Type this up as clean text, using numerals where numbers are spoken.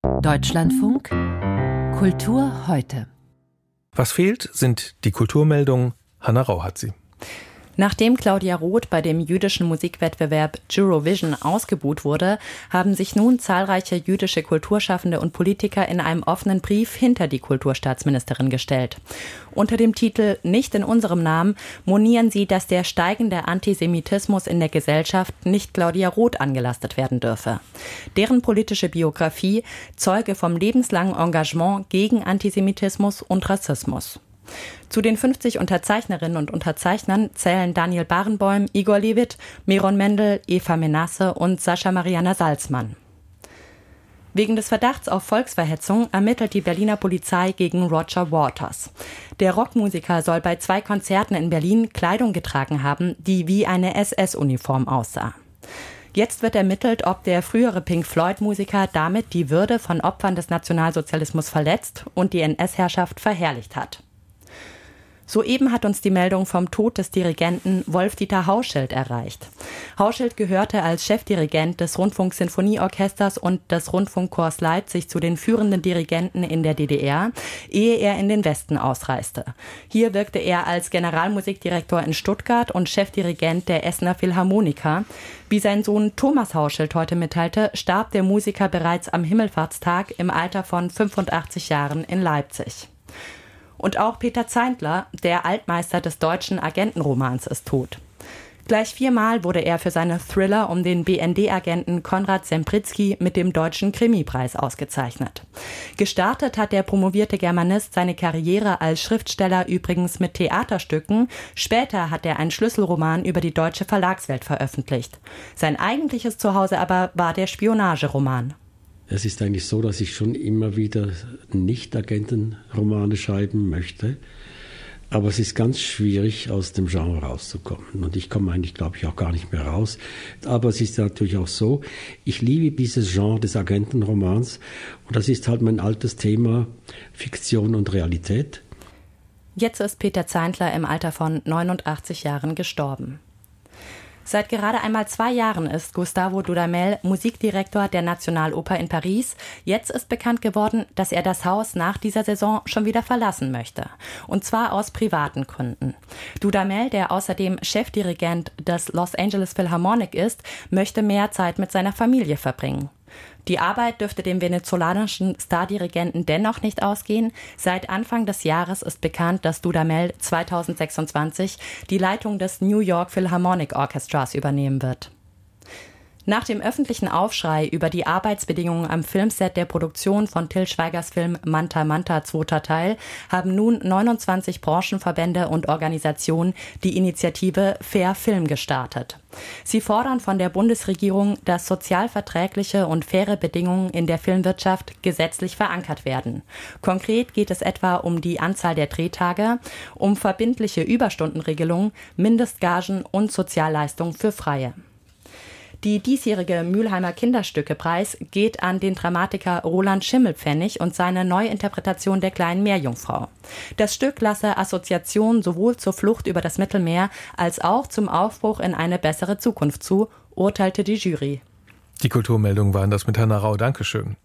Deutschlandfunk Kultur heute. Was fehlt, sind die Kulturmeldungen. Hanna Rau hat sie. Nachdem Claudia Roth bei dem jüdischen Musikwettbewerb Eurovision ausgebuht wurde, haben sich nun zahlreiche jüdische Kulturschaffende und Politiker in einem offenen Brief hinter die Kulturstaatsministerin gestellt. Unter dem Titel »Nicht in unserem Namen« monieren sie, dass der steigende Antisemitismus in der Gesellschaft nicht Claudia Roth angelastet werden dürfe. Deren politische Biografie zeuge vom lebenslangen Engagement gegen Antisemitismus und Rassismus. Zu den 50 Unterzeichnerinnen und Unterzeichnern zählen Daniel Barenboim, Igor Levit, Meron Mendel, Eva Menasse und Sascha Mariana Salzmann. Wegen des Verdachts auf Volksverhetzung ermittelt die Berliner Polizei gegen Roger Waters. Der Rockmusiker soll bei 2 Konzerten in Berlin Kleidung getragen haben, die wie eine SS-Uniform aussah. Jetzt wird ermittelt, ob der frühere Pink-Floyd-Musiker damit die Würde von Opfern des Nationalsozialismus verletzt und die NS-Herrschaft verherrlicht hat. Soeben hat uns die Meldung vom Tod des Dirigenten Wolf-Dieter Hauschild erreicht. Hauschild gehörte als Chefdirigent des Rundfunksinfonieorchesters und des Rundfunkchors Leipzig zu den führenden Dirigenten in der DDR, ehe er in den Westen ausreiste. Hier wirkte er als Generalmusikdirektor in Stuttgart und Chefdirigent der Essener Philharmoniker. Wie sein Sohn Thomas Hauschild heute mitteilte, starb der Musiker bereits am Himmelfahrtstag im Alter von 85 Jahren in Leipzig. Und auch Peter Zeintler, der Altmeister des deutschen Agentenromans, ist tot. Gleich 4-mal wurde er für seine Thriller um den BND-Agenten Konrad Sempritzky mit dem Deutschen Krimipreis ausgezeichnet. Gestartet hat der promovierte Germanist seine Karriere als Schriftsteller übrigens mit Theaterstücken. Später hat er einen Schlüsselroman über die deutsche Verlagswelt veröffentlicht. Sein eigentliches Zuhause aber war der Spionageroman. Es ist eigentlich so, dass ich schon immer wieder Nicht-Agenten-Romane schreiben möchte. Aber es ist ganz schwierig, aus dem Genre rauszukommen. Und ich komme eigentlich, glaube ich, auch gar nicht mehr raus. Aber es ist natürlich auch so, ich liebe dieses Genre des Agentenromans. Und das ist halt mein altes Thema, Fiktion und Realität. Jetzt ist Peter Zeintler im Alter von 89 Jahren gestorben. Seit gerade einmal 2 Jahren ist Gustavo Dudamel Musikdirektor der Nationaloper in Paris. Jetzt ist bekannt geworden, dass er das Haus nach dieser Saison schon wieder verlassen möchte. Und zwar aus privaten Gründen. Dudamel, der außerdem Chefdirigent des Los Angeles Philharmonic ist, möchte mehr Zeit mit seiner Familie verbringen. Die Arbeit dürfte dem venezolanischen Stardirigenten dennoch nicht ausgehen. Seit Anfang des Jahres ist bekannt, dass Dudamel 2026 die Leitung des New York Philharmonic Orchestras übernehmen wird. Nach dem öffentlichen Aufschrei über die Arbeitsbedingungen am Filmset der Produktion von Til Schweigers Film Manta Manta 2. Teil haben nun 29 Branchenverbände und Organisationen die Initiative Fair Film gestartet. Sie fordern von der Bundesregierung, dass sozialverträgliche und faire Bedingungen in der Filmwirtschaft gesetzlich verankert werden. Konkret geht es etwa um die Anzahl der Drehtage, um verbindliche Überstundenregelungen, Mindestgagen und Sozialleistungen für Freie. Die diesjährige Mülheimer Kinderstückepreis geht an den Dramatiker Roland Schimmelpfennig und seine Neuinterpretation der kleinen Meerjungfrau. Das Stück lasse Assoziationen sowohl zur Flucht über das Mittelmeer als auch zum Aufbruch in eine bessere Zukunft zu, urteilte die Jury. Die Kulturmeldungen waren das mit Hanna Rau. Dankeschön.